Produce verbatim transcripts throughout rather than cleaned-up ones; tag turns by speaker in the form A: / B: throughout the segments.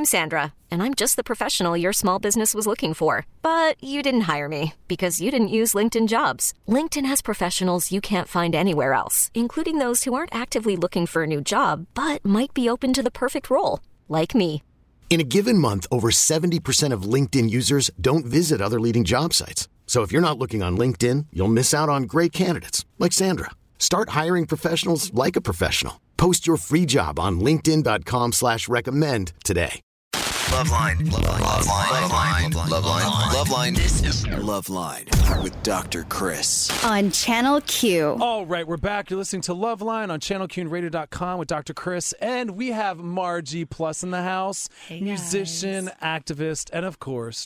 A: I'm Sandra, and I'm just the professional your small business was looking for. But you didn't hire me because you didn't use LinkedIn Jobs. LinkedIn has professionals you can't find anywhere else, including those who aren't actively looking for a new job, but might be open to the perfect role, like me.
B: In a given month, over seventy percent of LinkedIn users don't visit other leading job sites. So if you're not looking on LinkedIn, you'll miss out on great candidates like Sandra. Start hiring professionals like a professional. Post your free job on linkedin.com slash recommend today.
C: Loveline. Loveline. Loveline. Loveline. Loveline. Loveline. This is Loveline with Doctor Chris
D: on Channel Q.
E: All right, we're back. You're listening to Loveline on channel q and radio dot com with Doctor Chris. And we have Margie Plus in the house.
F: Hey,
E: musician, activist, and of course,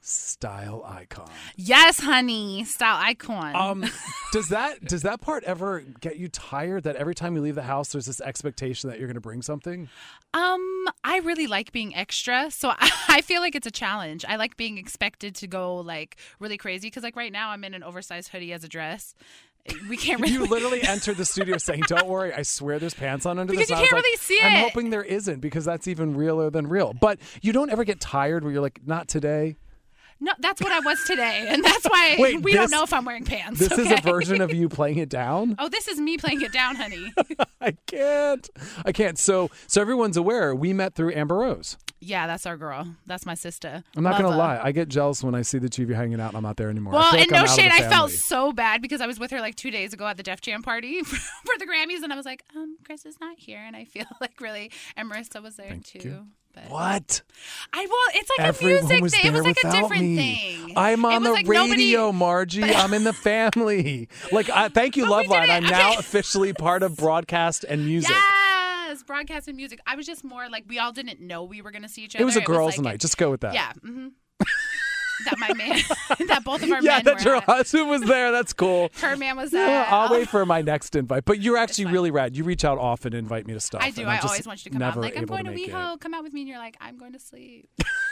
E: style icon.
F: Yes, honey. Style icon.
E: Um, does that does that part ever get you tired that every time you leave the house there's this expectation that you're going to bring something?
F: Um, I really like being extra, so I, I feel like it's a challenge. I like being expected to go like really crazy because like right now I'm in an oversized hoodie as a dress. We can't really.
E: You literally entered the studio saying, "Don't worry, I swear there's pants on under
F: because
E: this."
F: Because you can't
E: like,
F: really see it.
E: I'm hoping there isn't because that's even realer than real. But you don't ever get tired where you're like, "Not today."
F: No, that's what I was today, and that's why
E: Wait,
F: we
E: this,
F: don't know if I'm wearing pants.
E: This
F: okay?
E: is a version of you playing it down?
F: Oh, this is me playing it down, honey.
E: I can't. I can't. So so everyone's aware, we met through Amber Rose.
F: Yeah, that's our girl. That's my sister.
E: I'm not going to
F: her.
E: lie. I get jealous when I see the two of you hanging out and I'm not there anymore.
F: Well,
E: I feel like
F: and no
E: I'm out of
F: shade,
E: the
F: I felt
E: family.
F: so bad because I was with her like two days ago at the Def Jam party for, for the Grammys, and I was like, um, Chris is not here, and I feel like really, and Marissa was there
E: Thank
F: too.
E: You.
F: But
E: What?
F: I well, it's like
E: Everyone
F: a music
E: was
F: thing. It was
E: there
F: like a
E: without
F: different
E: me.
F: thing.
E: I'm on
F: it was
E: the
F: like
E: radio,
F: nobody...
E: Margie.
F: But...
E: I'm in the family. Like, I, thank you,
F: But we
E: Loveline.
F: did it.
E: I'm now
F: Okay.
E: officially part of broadcast and music.
F: Yes, broadcast and music. I was just more like we all didn't know we were going to see each other.
E: It was a girls'
F: like,
E: night. Just go with that.
F: Yeah. Mm-hmm. That my man, that both of our
E: yeah,
F: men
E: that
F: were
E: your
F: at.
E: husband was there. That's cool.
F: Her man was there.
E: Yeah, I'll wait for my next invite. But you're actually really rad. You reach out often and invite me to stuff.
F: I do.
E: and
F: I
E: I'm just
F: always want you to come out.
E: never
F: Like, I'm
E: able
F: going to
E: make
F: WeHo.
E: it.
F: Come out with me. And you're like, I'm going to sleep.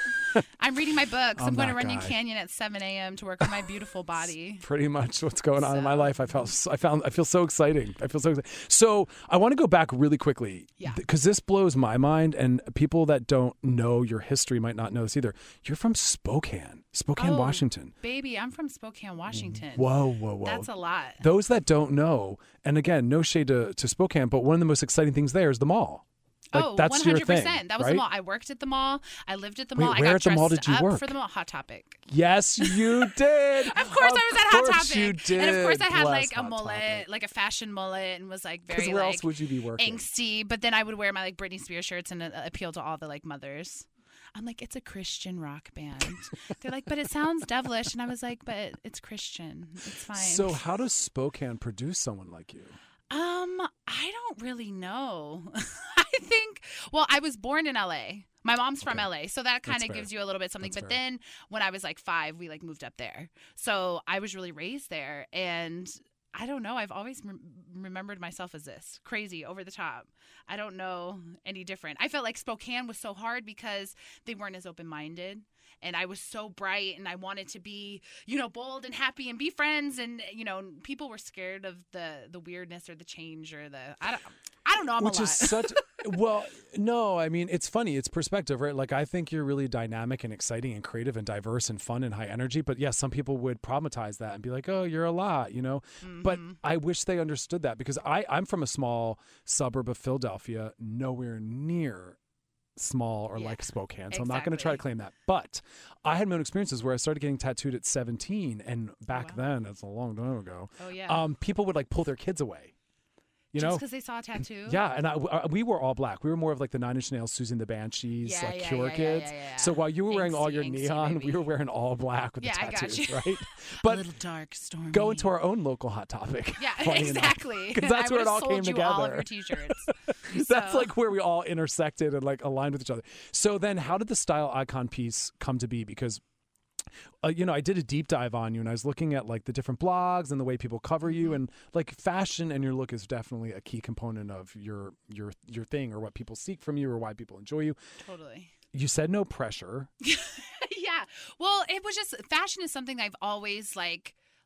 F: I'm reading my books. I'm,
E: I'm
F: going to
E: that
F: Runyon
E: guy.
F: Canyon at seven a.m. to work on my beautiful body.
E: Pretty much what's going on in my
F: So-
E: life. I felt, I found, I feel so exciting. I feel so excited. So I want to go back really quickly,
F: Yeah.
E: because this blows my mind, and people that don't know your history might not know this either. You're from Spokane, Spokane,
F: Oh,
E: Washington.
F: Baby, I'm from Spokane, Washington.
E: Whoa, whoa, whoa!
F: That's a lot.
E: Those that don't know, and again, no shade to, to Spokane, but one of the most exciting things there is the mall. Like,
F: oh,
E: that's
F: one hundred percent.
E: your thing,
F: That was
E: right?
F: the mall. I worked at the mall. I lived at the
E: Wait,
F: mall. I
E: where
F: got
E: at the mall
F: dressed
E: did you
F: up
E: work?
F: for the mall. Hot Topic.
E: Yes, you did.
F: Of course,
E: Of
F: I was at Hot
E: course
F: Topic.
E: you did.
F: And of course, I had
E: Bless
F: like a
E: Hot
F: mullet,
E: Topic.
F: like a fashion mullet, and was like
E: Because
F: very
E: where
F: like
E: else would you be working?
F: angsty. But then I would wear my like Britney Spears shirts and uh, appeal to all the like mothers. I'm like, it's a Christian rock band. They're like, but it sounds devilish, and I was like, but it's Christian. It's fine.
E: So how does Spokane produce someone like you?
F: Um, I don't really know. I think, well, I was born in L A. My mom's from
E: Okay.
F: L A, so that kind
E: That's
F: of
E: fair.
F: gives you a little bit something.
E: That's
F: but
E: fair.
F: then when I was like five, we like moved up there. So I was really raised there. And I don't know. I've always rem- remembered myself as this crazy, over the top. I don't know any different. I felt like Spokane was so hard because they weren't as open-minded. And I was so bright, and I wanted to be, you know, bold and happy and be friends. And, you know, people were scared of the the weirdness or the change or the, I don't, I don't know. I'm
E: Which
F: a lot.
E: is such, well, no, I mean, it's funny. It's perspective, right? Like, I think you're really dynamic and exciting and creative and diverse and fun and high energy. But yes, some people would problematize that and be like, oh, you're a lot, you know?
F: Mm-hmm.
E: But I wish they understood that, because I, I'm from a small suburb of Philadelphia, nowhere near small or
F: Yeah,
E: like Spokane. So I'm not going to try to
F: exactly.
E: claim that. But I had my own experiences where I started getting tattooed at seventeen. And back
F: wow.
E: then, it's a long time ago,
F: Oh, yeah.
E: um, people would like pull their kids away. You
F: Just
E: know,
F: because they saw a tattoo?
E: yeah, and I, I- we were all black. We were more of like the Nine Inch Nails, Susie and the Banshees,
F: Yeah,
E: like
F: yeah,
E: Cure
F: yeah, yeah,
E: kids.
F: yeah, yeah.
E: So while you were wearing all
F: Angsty,
E: your
F: angsty
E: neon,
F: baby.
E: we were wearing all black with
F: Yeah,
E: the
F: I got
E: tattoos,
F: you.
E: right?
F: a
E: But
F: little dark, stormy.
E: go into our own local Hot Topic.
F: Yeah,
E: funny enough.
F: exactly.
E: Because that's
F: I
E: where it
F: would've
E: all
F: sold
E: came
F: you all of
E: together.
F: your t-shirts.
E: That's
F: So-
E: like where we all intersected and like aligned with each other. So then how did the style icon piece come to be? Because Uh, you know, I did a deep dive on you, and I was looking at like the different blogs and the way people cover you, and like fashion and your look is definitely a key component of your your your thing, or what people seek from you, or why people enjoy you.
F: Totally.
E: You said no pressure.
F: Yeah. Well, it was just, fashion is something I've always like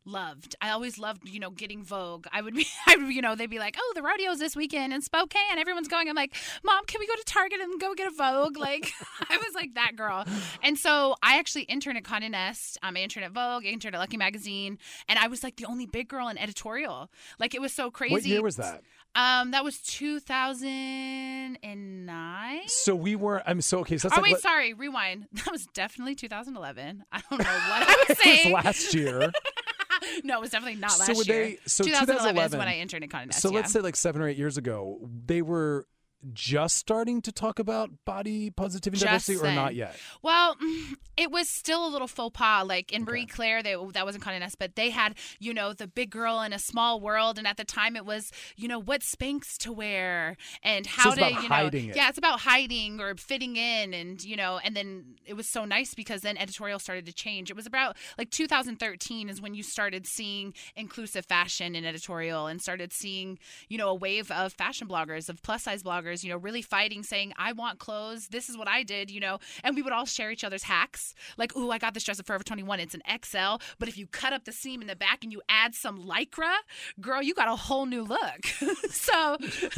F: loved. I always loved, you know, getting Vogue. I would be, I would, you know, they'd be like, oh, the rodeo's this weekend in Spokane. Everyone's going. I'm like, Mom, can we go to Target and go get a Vogue? Like, I was like that girl. And so I actually interned at Condé Nast. Um, I interned at Vogue, I interned at Lucky Magazine. And I was like the only big girl in editorial. Like, it was so crazy.
E: What year was that?
F: Um, that was two thousand nine.
E: So we were. I'm so okay. So that's
F: oh
E: like,
F: wait,
E: let-
F: sorry. Rewind. That was definitely two thousand eleven. I don't know what I was saying.
E: it was last year.
F: No, it was definitely not last
E: so were
F: year.
E: they, so
F: twenty eleven,
E: twenty eleven
F: is when I interned at Condé Nast.
E: So
F: yeah.
E: let's say like seven or eight years ago, they were just starting to talk about body positivity and
F: Just
E: diversity, or
F: then.
E: not yet?
F: Well, it was still a little faux pas. Like in Marie Claire, they, that wasn't Condé Nast, but they had, you know, the big girl in a small world. And at the time it was, you know, what Spanx to wear and how
E: So it's
F: to,
E: about
F: you know.
E: hiding it.
F: Yeah, it's about hiding or fitting in. And, you know, and then it was so nice because then editorial started to change. It was about like two thousand thirteen is when you started seeing inclusive fashion in editorial and started seeing, you know, a wave of fashion bloggers, of plus size bloggers, you know, really fighting, saying, I want clothes. This is what I did, you know, and we would all share each other's hacks. Like, ooh, I got this dress at Forever twenty-one. It's an X L, but if you cut up the seam in the back and you add some Lycra, girl, you got a whole new look. So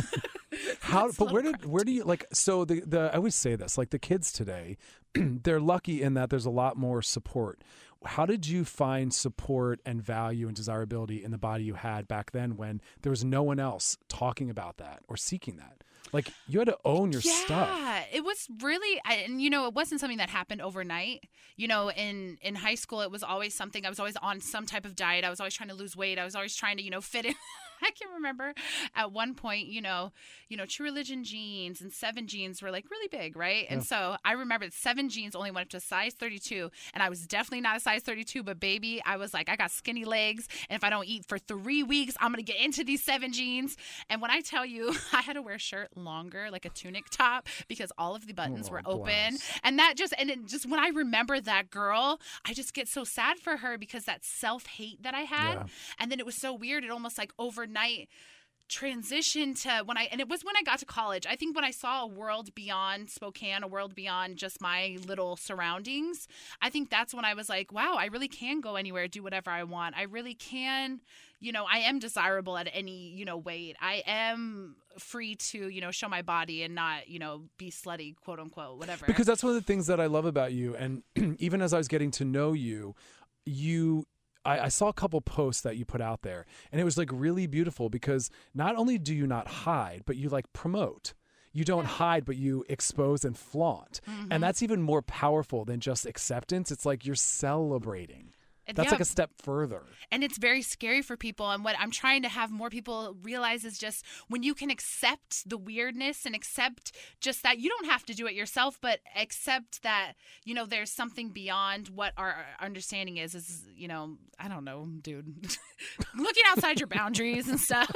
E: How?
F: That's
E: But
F: a
E: where
F: little
E: did where do you like? So the the I always say this, like the kids today, they're lucky in that there's a lot more support. How did you find support and value and desirability in the body you had back then when there was no one else talking about that or seeking that? Like, you had to own your
F: yeah,
E: stuff.
F: Yeah, it was really, and you know, it wasn't something that happened overnight. You know, in, in high school, it was always something, I was always on some type of diet. I was always trying to lose weight. I was always trying to, you know, fit in. I can remember at one point, you know, you know, True Religion jeans and Seven jeans were like really big, right?
E: Yeah.
F: And so I remember that Seven jeans only went up to size thirty-two, and I was definitely not a size thirty-two, but baby, I was like, I got skinny legs, and if I don't eat for three weeks, I'm going to get into these Seven jeans. And when I tell you, I had to wear a shirt longer, like a tunic top, because all of the buttons
E: Oh,
F: were open.
E: bless.
F: And that just, and it just when I remember that girl, I just get so sad for her because that self-hate that I had.
E: Yeah.
F: And then it was so weird. It almost like overnight transitioned to when I, and it was when I got to college. I think when I saw a world beyond Spokane, a world beyond just my little surroundings, I think that's when I was like, wow, I really can go anywhere, do whatever I want. I really can, you know, I am desirable at any, you know, weight. I am free to, you know, show my body and not, you know, be slutty, quote unquote, whatever.
E: Because that's one of the things that I love about you. And even as I was getting to know you, you I, I saw a couple posts that you put out there, and it was like really beautiful because not only do you not hide, but you like promote. You don't hide, but you expose and flaunt.
F: Mm-hmm.
E: And that's even more powerful than just acceptance. It's like you're celebrating. That's
F: Yeah.
E: like a step further.
F: And it's very scary for people. And what I'm trying to have more people realize is just when you can accept the weirdness and accept just that you don't have to do it yourself, but accept that, you know, there's something beyond what our understanding is, is, you know, I don't know, dude, looking outside your boundaries and stuff.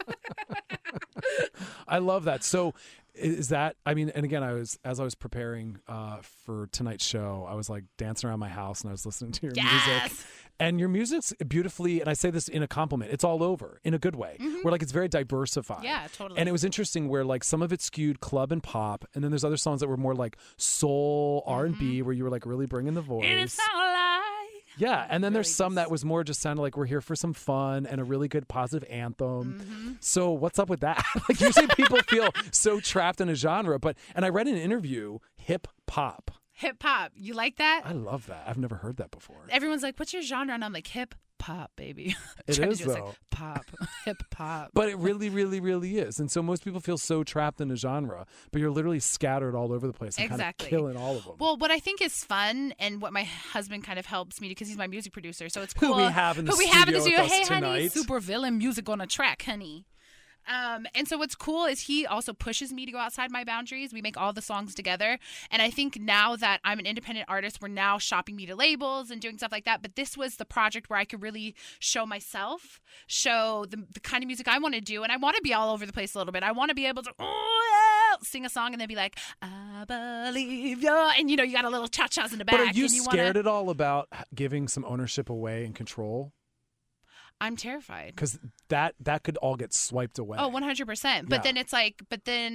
E: I love that. So is that, I mean, and again, I was, as I was preparing uh, for tonight's show, I was like dancing around my house and I was listening to your
F: Yes.
E: music. And your music's beautifully, and I say this in a compliment, it's all over in a good way,
F: Mm-hmm.
E: where like it's very diversified.
F: Yeah, totally.
E: And it was interesting where like some of it skewed club and pop, and then there's other songs that were more like soul, R and B, where you were like really bringing the voice.
F: And it's not like.
E: Yeah, and then there's
F: Really
E: some
F: just-
E: that was more just sounded like we're here for some fun and a really good positive anthem.
F: Mm-hmm.
E: So what's up with that? Like usually people feel so trapped in a genre, but and I read in an interview, hip hop.
F: Hip hop. You like that?
E: I love that. I've never heard that before.
F: Everyone's like, what's your genre? And I'm like, hip pop, baby.
E: It
F: Trying to
E: is,
F: do this,
E: though.
F: like, pop, hip hop.
E: But it really, really, really is. And so most people feel so trapped in a genre, but you're literally scattered all over the place and
F: Exactly.
E: kind of killing all of them.
F: Well, what I think is fun and what my husband kind of helps me because he's my music producer, so it's
E: Who
F: cool.
E: we have in the
F: Who we have in the
E: studio
F: studio.
E: with us
F: Hey, honey,
E: tonight.
F: super villain music on a track, honey. Um, and so what's cool is he also pushes me to go outside my boundaries. We make all the songs together. And I think now that I'm an independent artist, we're now shopping me to labels and doing stuff like that. But this was the project where I could really show myself, show the, the kind of music I want to do. And I want to be all over the place a little bit. I want to be able to oh, yeah, sing a song and then be like, I believe you. And, you know, you got a little cha-chas in the back.
E: But are you,
F: and you
E: scared
F: wanna...
E: at all about giving some ownership away and control?
F: I'm terrified.
E: Because that, that could all get swiped away.
F: Oh, one hundred percent. But
E: Yeah.
F: then it's like, but then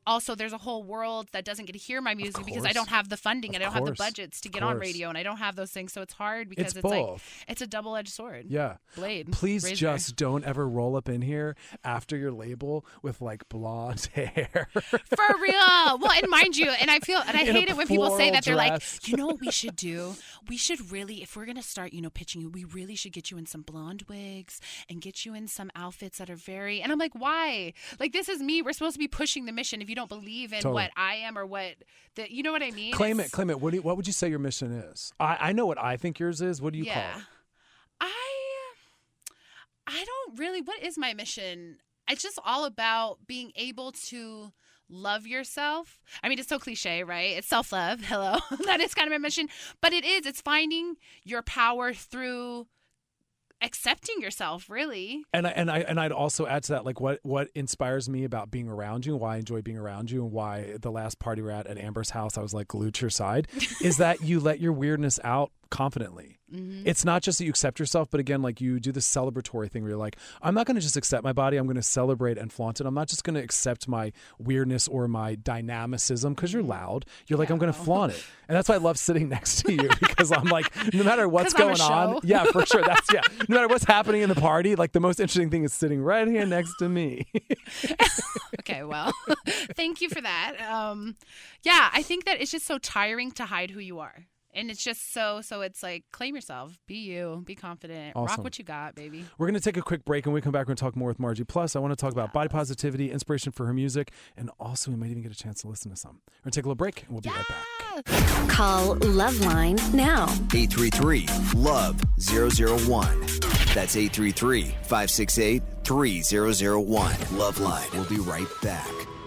F: also there's a whole world that doesn't get to hear my music because I
E: course.
F: don't have the funding
E: Of
F: and I don't
E: course.
F: have the budgets to
E: Of
F: get on
E: course.
F: radio and I don't have those things. So it's hard because
E: It's
F: it's,
E: both.
F: like it's a double-edged sword.
E: Yeah.
F: Blade.
E: Please
F: razor.
E: just don't ever roll up in here after your label with like blonde hair.
F: For real. Well, and mind you, and I feel, and I
E: In a
F: hate it when people say
E: floral
F: that. They're
E: dress.
F: like, you know what we should do? We should really, if we're going to start, you know, pitching you, we really should get you in some blonde wigs and get you in some outfits that are very, and I'm like, why? Like, this is me. We're supposed to be pushing the mission if you don't believe in
E: Totally.
F: what I am or what, the, you know what I mean?
E: Claim
F: It's-
E: it, claim it. What, do you, what would you say your mission is? I, I know what I think yours is. What do you
F: yeah.
E: call it?
F: I, I don't really, what is my mission? It's just all about being able to love yourself. I mean, it's so cliche, right? It's self-love. Hello. That is kind of my mission. But it is. It's finding your power through accepting yourself, really.
E: And I and I and I'd also add to that, like what what inspires me about being around you and why I enjoy being around you and why the last party we're at at Amber's house I was like glued to your side is that you let your weirdness out confidently.
F: Mm-hmm.
E: It's not just that you accept yourself, but again, like you do this celebratory thing where you're like, I'm not going to just accept my body. I'm going to celebrate and flaunt it. I'm not just going to accept my weirdness or my dynamicism because you're loud. You're like, I'm going to flaunt it. And that's why I love sitting next to you because I'm like, no matter what's
F: 'Cause I'm a
E: going on.
F: show.
E: Yeah, for sure. That's, yeah. No matter what's happening in the party, like the most interesting thing is sitting right here next to me.
F: Okay, well, thank you for that. Um, yeah, I think that it's just so tiring to hide who you are. And it's just so, so it's like, claim yourself, be you, be confident,
E: Awesome.
F: rock what you got, baby.
E: We're going to take a quick break, and when we come back, we're going to talk more with Margie. Plus, I want to talk about body positivity, inspiration for her music, and also we might even get a chance to listen to some. We're going to take a little break, and we'll be right back.
D: Call Loveline now.
C: eight three three, love, zero zero one. That's eight three three, five six eight, three zero zero one. Loveline. We'll be right back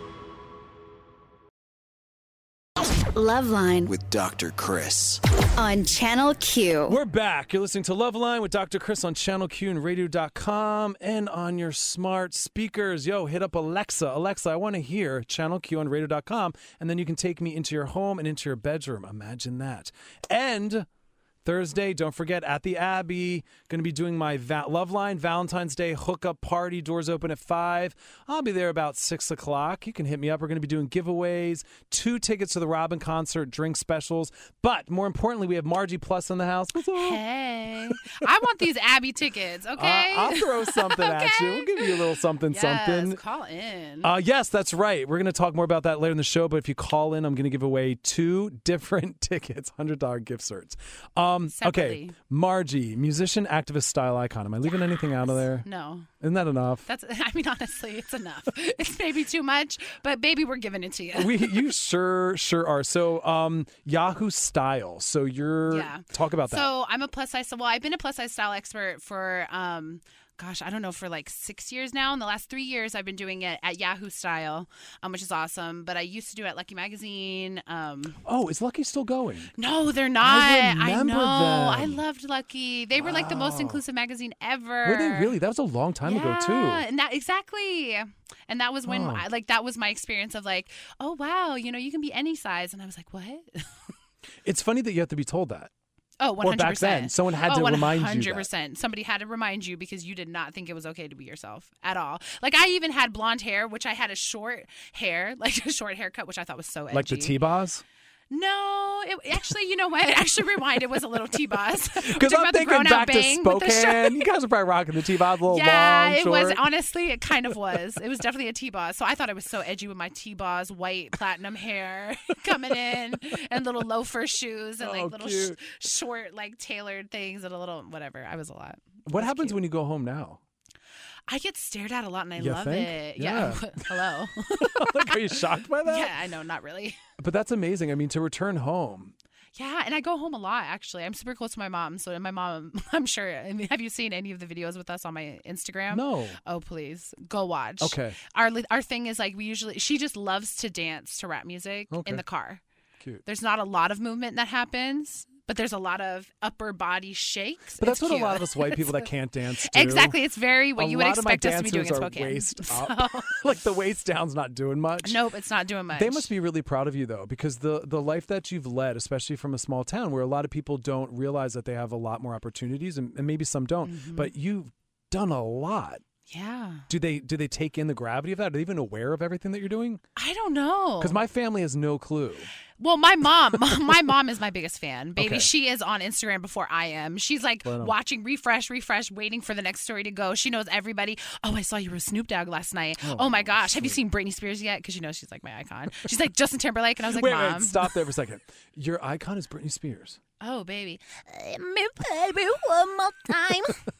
D: Loveline
C: with Doctor Chris.
D: on Channel Q.
E: We're back. You're listening to Loveline with Doctor Chris on Channel Q and radio dot com and on your smart speakers. Yo, hit up Alexa. Alexa, I want to hear Channel Q on radio dot com, and then you can take me into your home and into your bedroom. Imagine that. And Thursday, don't forget, at the Abbey, going to be doing my va- Loveline Valentine's Day hookup party. Doors open at five. I'll be there about six o'clock. You can hit me up. We're going to be doing giveaways, two tickets to the Robin concert, drink specials. But more importantly, we have Margie Plus in the house. What's up?
F: Hey, I want these Abby tickets, okay?
E: Uh, I'll throw something at you. We'll give you a little something,
F: yes,
E: something.
F: call in.
E: Uh, yes, that's right. We're going to talk more about that later in the show. But if you call in, I'm going to give away two different tickets, one hundred dollars gift certs. Um, okay,
F: Separately.
E: Margie, musician, activist, style icon. Am I leaving anything out of there?
F: No.
E: Isn't that enough?
F: That's, I mean, honestly, it's enough. It's maybe too much, but baby, we're giving it to you.
E: we, you sure, sure are. So, um, Yahoo Style. So you're
F: Yeah.
E: talk about that.
F: So I'm a plus size. Well, I've been a plus size style expert for, um, gosh, I don't know, for like six years now. In the last three years, I've been doing it at Yahoo Style, um, which is awesome. But I used to do it at Lucky Magazine. Um,
E: oh, is Lucky still going?
F: no, they're not.
E: I remember
F: know.
E: them.
F: I loved Lucky. They were like the most
E: Wow.
F: inclusive magazine ever.
E: Were they really? That was a long time
F: yeah,
E: ago, too.
F: and that exactly. And that was when,
E: Oh.
F: I, like, that was my experience of like, oh wow, you know, you can be any size, and I was like, what?
E: It's funny that you have to be told that.
F: Oh, one hundred percent.
E: Or back then, someone had
F: oh,
E: to remind you
F: one hundred
E: that.
F: percent. Somebody had to remind you because you did not think it was okay to be yourself at all. Like, I even had blonde hair, which I had a short hair, like a short haircut, which I thought was so edgy.
E: Like the T-Boz?
F: No, it, actually, you know what? Actually, rewind. It was a little T-Boz.
E: Because I'm thinking back to Spokane. You guys are probably rocking the T-Boz, a little
F: yeah,
E: long,
F: it
E: short.
F: was. Honestly, it kind of was. It was definitely a T-Boz. So I thought it was so edgy with my T-Boz white platinum hair coming in and little loafer shoes and like
E: Oh,
F: little sh-
E: cute.
F: short, like tailored things and a little whatever. I was a lot.
E: What
F: It was
E: happens
F: cute.
E: when you go home now?
F: I get stared at a lot and I
E: You
F: love
E: think?
F: it.
E: Yeah.
F: Hello.
E: Like, are you shocked by that?
F: Yeah, I know. Not really.
E: But that's amazing. I mean, to return home.
F: Yeah, and I go home a lot, actually. I'm super close to my mom. So my mom, I'm sure. I mean, have you seen any of the videos with us on my Instagram?
E: No.
F: Oh, please. Go watch.
E: Okay.
F: Our our thing is like we usually, she just loves to dance to rap music
E: Okay.
F: in the car.
E: Cute.
F: There's not a lot of movement that happens, but there's a lot of upper body shakes.
E: But that's
F: It's
E: what
F: cute.
E: a lot of us white people that can't dance do.
F: Exactly. It's very what
E: A
F: you would
E: lot of my
F: expect us to be doing in
E: dancers are
F: Spokane.
E: waist
F: So-
E: up. Like the waist down's not doing much.
F: Nope, it's not doing much.
E: They must be really proud of you, though, because the, the life that you've led, especially from a small town where a lot of people don't realize that they have a lot more opportunities, and, and maybe some don't,
F: Mm-hmm.
E: but you've done a lot.
F: Yeah.
E: Do they do they take in the gravity of that? Are they even aware of everything that you're doing?
F: I don't know.
E: Because my family has no clue.
F: Well, my mom, my mom is my biggest fan, baby.
E: Okay.
F: She is on Instagram before I am. She's like
E: Right on.
F: watching, refresh, refresh, waiting for the next story to go. She knows everybody. Oh, I saw you were Snoop Dogg last night. Oh, oh my gosh. Have you seen Britney Spears yet? Because you know she's like my icon. She's like Justin Timberlake. And I was like,
E: wait,
F: Mom.
E: wait, stop there for a second. Your icon is Britney Spears.
F: Oh, baby.
D: Me baby one more time.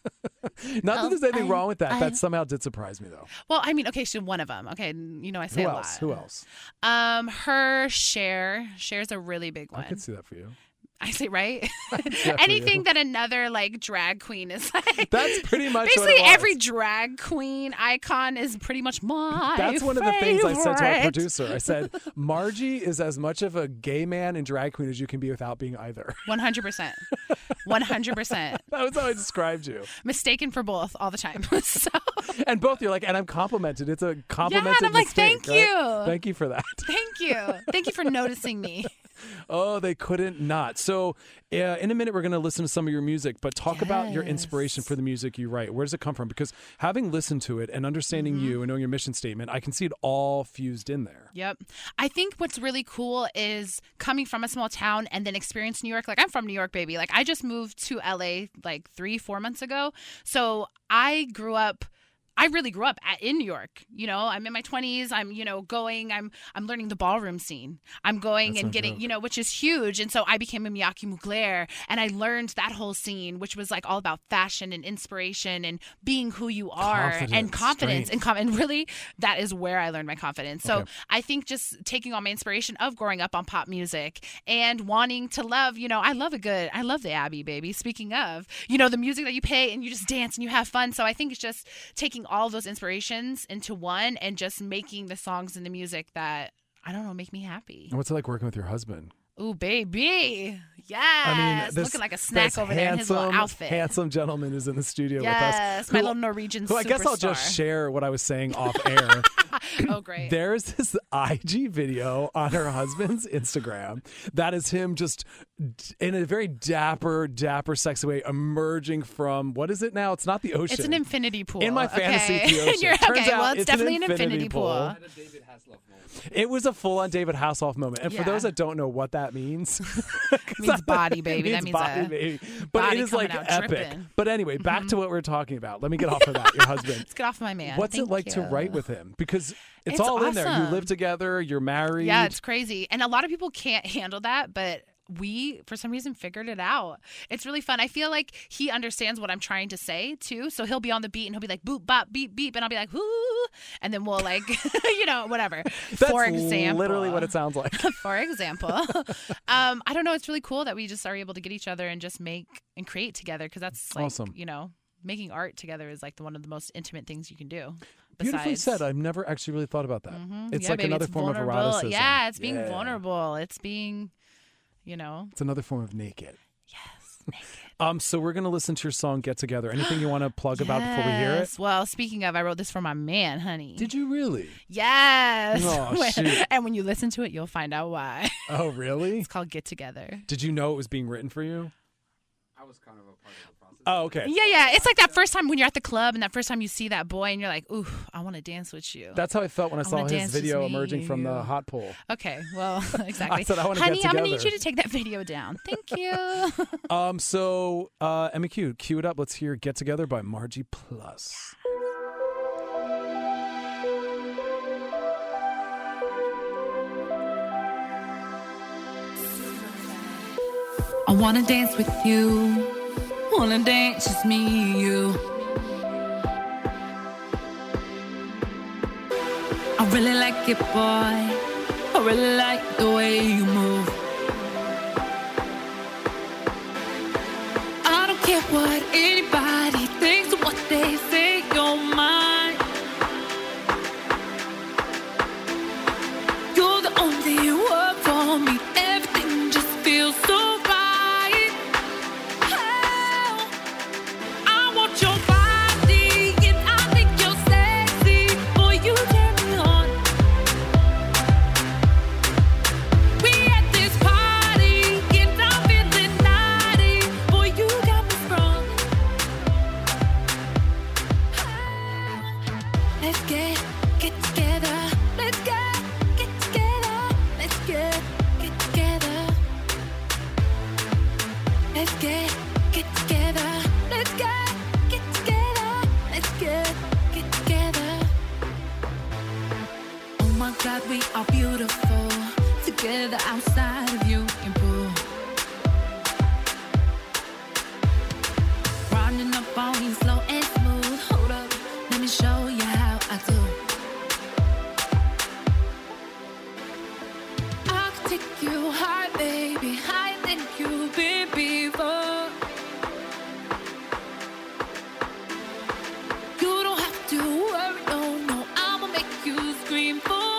E: Not that there's anything
F: I-
E: wrong with that.
F: I-
E: that somehow did surprise me, though.
F: Well, I mean, okay, she's one of them. Okay, you know, I say
E: Who
F: a
E: else?
F: lot.
E: Who else?
F: Um, her Cher. Cher's a really big one.
E: I could see that for you.
F: I say right.
E: Yeah,
F: Anything
E: you.
F: that another like drag queen is like.
E: That's pretty much what
F: basically
E: it was.
F: every drag queen icon is pretty much my.
E: That's one of the things I said to our
F: favorite.
E: producer. I said, Margie is as much of a gay man and drag queen as you can be without being either.
F: One hundred percent. One hundred percent.
E: That was how I described you.
F: Mistaken for both all the time. So.
E: And both you're like, and I'm complimented. It's a
F: Yeah,
E: complimented
F: and I'm like,
E: mistake,
F: thank
E: right?
F: you.
E: Thank you for that.
F: Thank you. Thank you for noticing me.
E: Oh, they couldn't not. So, uh, in a minute, we're going to listen to some of your music, but talk about your inspiration for the music you write. Where does it come from? Because having listened to it and understanding
F: Mm-hmm.
E: you and knowing your mission statement, I can see it all fused in there.
F: Yep. I think what's really cool is coming from a small town and then experience New York. Like, I'm from New York, baby. Like, I just moved to L A like three, four months ago. So I grew up. I really grew up at, in New York. You know, I'm in my twenties. I'm, you know, going, I'm I'm learning the ballroom scene. I'm going
E: That's
F: and
E: no
F: getting,
E: joke.
F: you know, which is huge. And so I became a Miyake Mugler and I learned that whole scene, which was like all about fashion and inspiration and being who you are and
E: Confidence,
F: confidence.
E: strength.
F: And, com- and really, that is where I learned my confidence. So
E: Okay.
F: I think just taking all my inspiration of growing up on pop music and wanting to love, you know, I love a good, I love the Abbey, baby. Speaking of, you know, the music that you play and you just dance and you have fun. So I think it's just taking all of those inspirations into one and just making the songs and the music that, I don't know, make me happy.
E: And what's it like working with your husband?
F: Ooh, baby. Yes.
E: I mean, this,
F: looking like a snack
E: this
F: over there in his little
E: handsome,
F: outfit.
E: handsome gentleman is in the studio with us.
F: Yes, my
E: who-
F: little Norwegian
E: Who I guess I'll just
F: superstar.
E: share what I was saying off air.
F: Oh, great.
E: There's this I G video on her husband's Instagram that is him just d- in a very dapper, dapper, sexy way emerging from, what is it now? It's not the ocean.
F: It's an infinity pool.
E: In my fantasy,
F: okay.
E: it's the ocean.
F: You're,
E: Turns
F: okay,
E: out
F: well, it's,
E: it's an
F: definitely an
E: infinity
F: infinity pool.
E: pool. It was a full-on David Hasselhoff moment. And for
F: Yeah.
E: those that don't know what that means,
F: Means body, baby.
E: It
F: That
E: means
F: means
E: body,
F: a
E: baby. But
F: body
E: it is
F: coming
E: like
F: out
E: epic.
F: dripping.
E: But anyway, back to what we're talking about. Let me get off of that. Your husband.
F: Let's get off my man.
E: What's
F: Thank
E: it like to
F: you.
E: write with him? Because it's,
F: It's
E: all in there. You
F: awesome.
E: live together. You're married.
F: Yeah, it's crazy. And a lot of people can't handle that, but we, for some reason, figured it out. It's really fun. I feel like he understands what I'm trying to say, too. So he'll be on the beat and he'll be like, boop, bop, beep, beep. And I'll be like, whoo. And then we'll like, you know, whatever.
E: That's
F: for example.
E: literally what it sounds like.
F: For example. um, I don't know. It's really cool that we just are able to get each other and just make and create together because that's like,
E: Awesome.
F: you know, making art together is like the, one of the most intimate things you can do.
E: Beautifully
F: besides-
E: said. I've never actually really thought about that.
F: Mhm.
E: It's
F: Yeah,
E: like
F: baby,
E: another
F: it's
E: form of
F: vulnerable.
E: eroticism.
F: Yeah, it's being
E: Yeah.
F: vulnerable. It's being, you know.
E: It's another form of naked.
F: Yes, naked.
E: Um, so we're gonna listen to your song "Get Together." Anything you want to plug about before we hear it?
F: Yes. Well, speaking of, I wrote this for my man, honey.
E: Did you really?
F: Yes.
E: Oh,
F: When-
E: shoot.
F: And when you listen to it, you'll find out why.
E: Oh, really?
F: It's called Get Together.
E: Did you know it was being written for you?
G: I was kind of a part of the process.
E: Oh, okay.
F: Yeah, yeah. It's like that first time when you're at the club and that first time you see that boy and you're like, ooh, I want to dance with you.
E: That's how I felt when I,
F: I
E: saw
F: wanna
E: his
F: dance with
E: video
F: me,
E: emerging from the
F: you.
E: hot pool.
F: Okay, well, exactly.
E: I said, I wanna get
F: honey, I'm going to need
E: together.
F: you to take that video down. Thank you.
E: Um, so uh, Emmy Q, cue it up. Let's hear "Get Together" by Margie Plus.
H: I wanna dance with you. Wanna dance, just me and you. I really like it, boy. I really like the way you move. I don't care what anybody thinks or what they say, you're mine. You're the only one for me. Everything just feels so right. Oh, I want your body, and I think you're sexy. Boy, you turn me on. We Let's get, get together. Let's get, get together. Let's get, get together. Oh my God, we are beautiful. Together outside of you and pool. Running up on you slow and smooth. Hold up, let me show you how I do. I can take you high, baby, higher than you've been before. You don't have to worry, no, no, I'ma make you scream for more.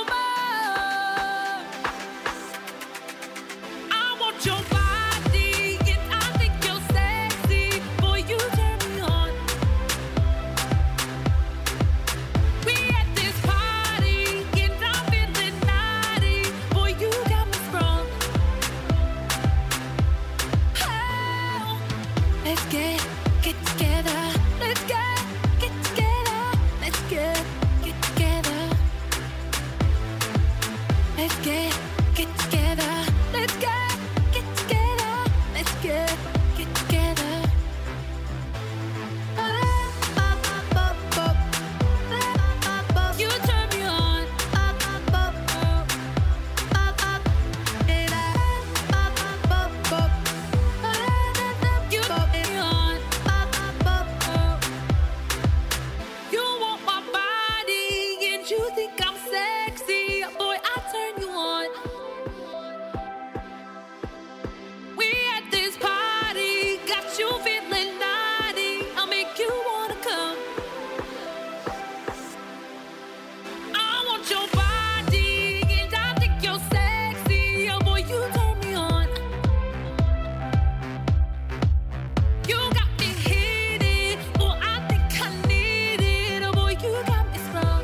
H: I want your body, and I think you're sexy. Boy, you turn me on. We at this party, and I'm feeling naughty. Boy, you got me sprung. Oh, let's get, get together. Let's get, get together. Let's get, get together. Let's get, get together. Let's get, get together. Let's get, get together. You turn me on. You turn me on. You want my body and you think I'm sexy. Boy, I turn you on. We at this party, got you feeling naughty. I'll make you wanna come. I want your body, and I think you're sexy. Oh boy, you turn me on. You got me heated, boy, I think I need it. Oh boy, you got me sprung.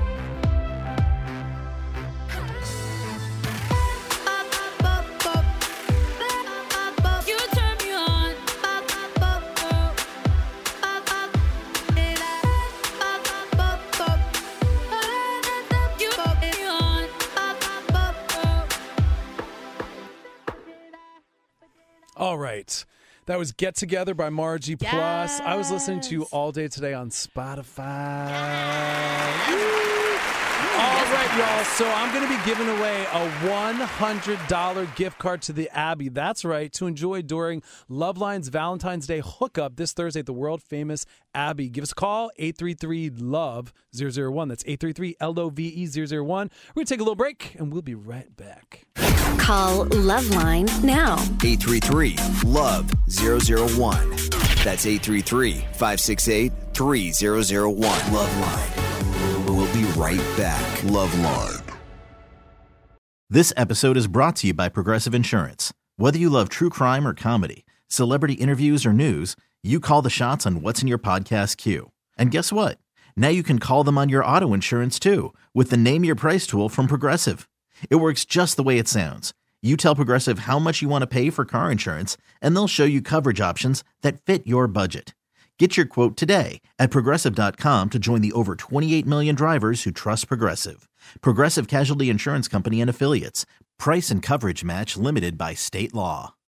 H: You turn me on. You turn me on.
E: All right. That was Get Together by Margie Plus. I was listening to
F: Yes.
E: all day today on Spotify. Woo! All right, y'all. So I'm going to be giving away a one hundred dollars gift card to the Abbey. That's right, to enjoy during Loveline's Valentine's Day hookup this Thursday at the world-famous Abbey. Give us a call, eight three three, L O V E, zero zero one. That's eight three three, L O V E, zero zero one. We're going to take a little break, and we'll be right back.
A: Call Loveline now.
C: eight three three, L O V E, zero zero one. That's eight three three, five six eight, three zero zero one. Loveline. We'll be right back. Loveline.
I: This episode is brought to you by Progressive Insurance. Whether you love true crime or comedy, celebrity interviews or news, you call the shots on what's in your podcast queue. And guess what? Now you can call them on your auto insurance too with the Name Your Price tool from Progressive. It works just the way it sounds. You tell Progressive how much you want to pay for car insurance, and they'll show you coverage options that fit your budget. Get your quote today at Progressive dot com to join the over twenty-eight million drivers who trust Progressive. Progressive Casualty Insurance Company and Affiliates. Price and coverage match limited by state law.